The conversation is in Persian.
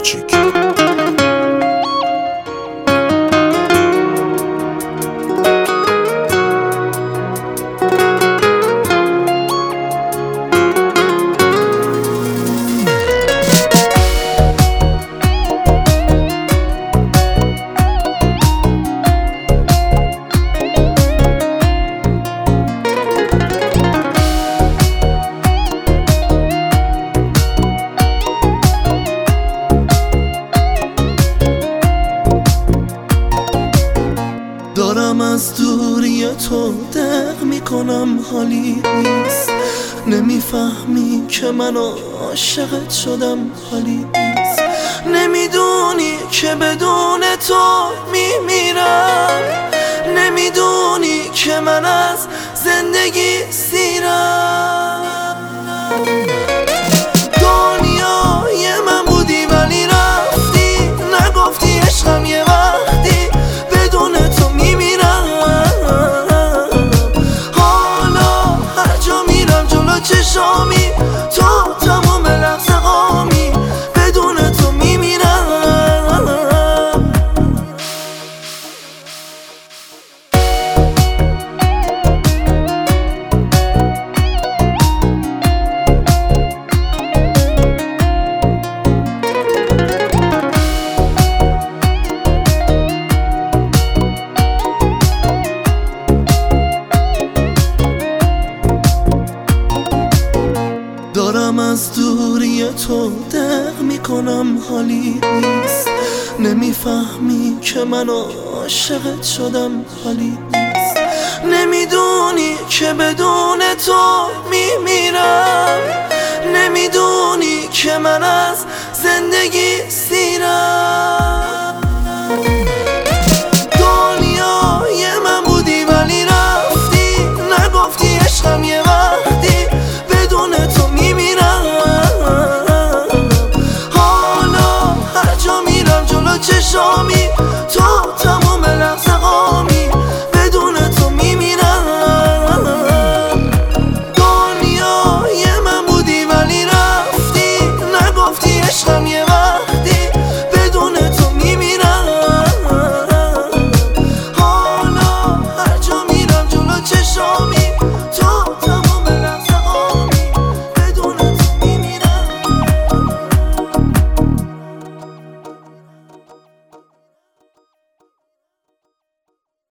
کوچیک. دارم از دوری تو دق میکنم حالی نیست، نمیفهمی که من عاشقت شدم حالی نیست. نمیدونی که بدون تو میمیرم، نمیدونی که من از زندگی سیرم. دنیای من بودی ولی رفتی، نگفتی عشقم یه وقتی بدون تو میمیرم. حالا هر جا میرم جلو چشامی تو، تمام لحظه هامی بدون تو میمیرم. دارم از دوری تو دق میکنم حالی نیست، نمیفهمی که من عاشقت شدم حالی نیست. نمیدونی که بدون تو میمیرم، نمیدونی که من از زندگی سیرم.